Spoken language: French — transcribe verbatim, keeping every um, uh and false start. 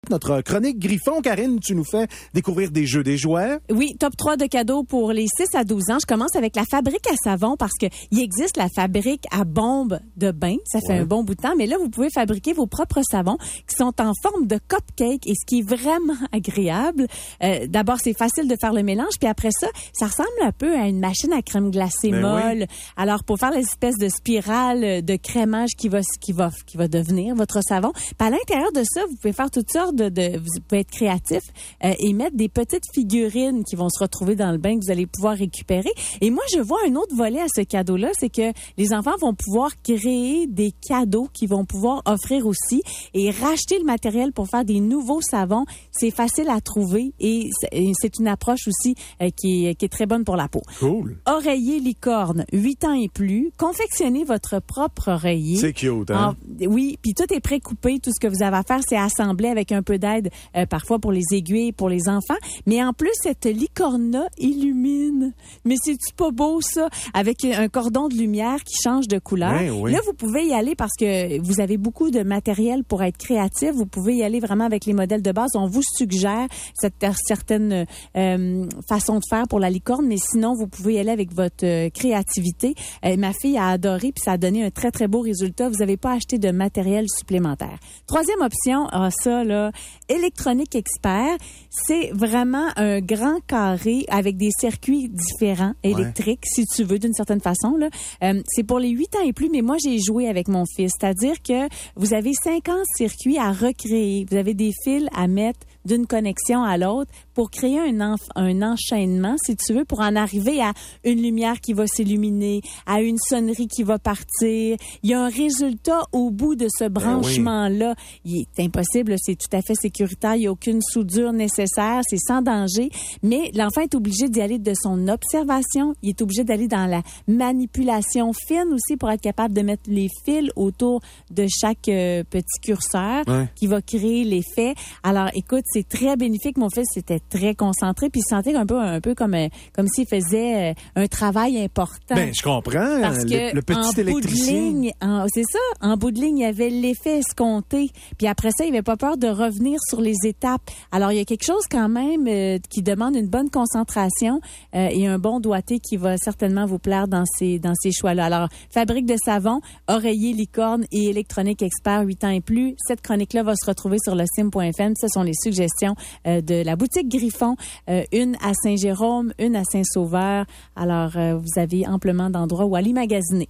Notre chronique Griffon. Karine, tu nous fais découvrir des jeux des jouets. Oui, top trois de cadeaux pour les six à douze ans. Je commence avec la fabrique à savon parce que il existe la fabrique à bombe de bain. Ça fait ouais. un bon bout de temps. Mais là, vous pouvez fabriquer vos propres savons qui sont en forme de cupcake et ce qui est vraiment agréable. Euh, d'abord, c'est facile de faire le mélange. Puis après ça, ça ressemble un peu à une machine à crème glacée ben molle. Oui. Alors, pour faire l'espèce de spirale de crémage qui va, qui va, qui va devenir votre savon. Puis à l'intérieur de ça, vous pouvez faire toutes sortes De, de, vous pouvez être créatif euh, et mettre des petites figurines qui vont se retrouver dans le bain que vous allez pouvoir récupérer. Et moi, je vois un autre volet à ce cadeau-là, c'est que les enfants vont pouvoir créer des cadeaux qu'ils vont pouvoir offrir aussi et racheter le matériel pour faire des nouveaux savons. C'est facile à trouver et c'est une approche aussi euh, qui, est, qui est très bonne pour la peau. Cool. Oreiller licorne, huit ans et plus. Confectionnez votre propre oreiller. C'est cute, hein? En, oui, puis tout est précoupé. Tout ce que vous avez à faire, c'est assembler avec un peu d'aide euh, parfois pour les aiguilles, pour les enfants. Mais en plus, cette licorne-là illumine. Mais c'est-tu pas beau, ça? Avec un cordon de lumière qui change de couleur. Ben, oui. Là, vous pouvez y aller parce que vous avez beaucoup de matériel pour être créatif. Vous pouvez y aller vraiment avec les modèles de base. On vous suggère cette certaine euh, façon de faire pour la licorne, mais sinon, vous pouvez y aller avec votre euh, créativité. Euh, ma fille a adoré, puis ça a donné un très, très beau résultat. Vous n'avez pas acheté de matériel supplémentaire. Troisième option, ah, ça, là, Électronique Expert, c'est vraiment un grand carré avec des circuits différents électriques, ouais. si tu veux, d'une certaine façon. Là. Euh, c'est pour les huit ans et plus, mais moi, j'ai joué avec mon fils. C'est-à-dire que vous avez cinquante circuits à recréer. Vous avez des fils à mettre d'une connexion à l'autre pour créer un, enf- un enchaînement, si tu veux, pour en arriver à une lumière qui va s'illuminer, à une sonnerie qui va partir. Il y a un résultat au bout de ce branchement-là. Il est impossible, c'est tout à fait sécuritaire, il n'y a aucune soudure nécessaire, c'est sans danger, mais l'enfant est obligé d'y aller de son observation, il est obligé d'aller dans la manipulation fine aussi pour être capable de mettre les fils autour de chaque euh, petit curseur ouais. qui va créer l'effet. Alors, écoute, c'est très bénéfique. Mon fils était très concentré, puis il se sentait un peu, un peu comme, comme s'il faisait un travail important. Ben, je comprends. Parce que le, le petit en électricien. Bout de ligne, en, c'est ça. En bout de ligne, il y avait l'effet escompté. Puis après ça, il n'avait pas peur de revenir sur les étapes. Alors, il y a quelque chose quand même euh, qui demande une bonne concentration euh, et un bon doigté qui va certainement vous plaire dans ces, dans ces choix-là. Alors, fabrique de savon, oreiller, licorne et électronique expert, huit ans et plus. Cette chronique-là va se retrouver sur le sim point f m. Ce sont les suggestions euh, de la boutique Griffon. Euh, une à Saint-Jérôme, une à Saint-Sauveur. Alors, euh, vous avez amplement d'endroits où aller magasiner.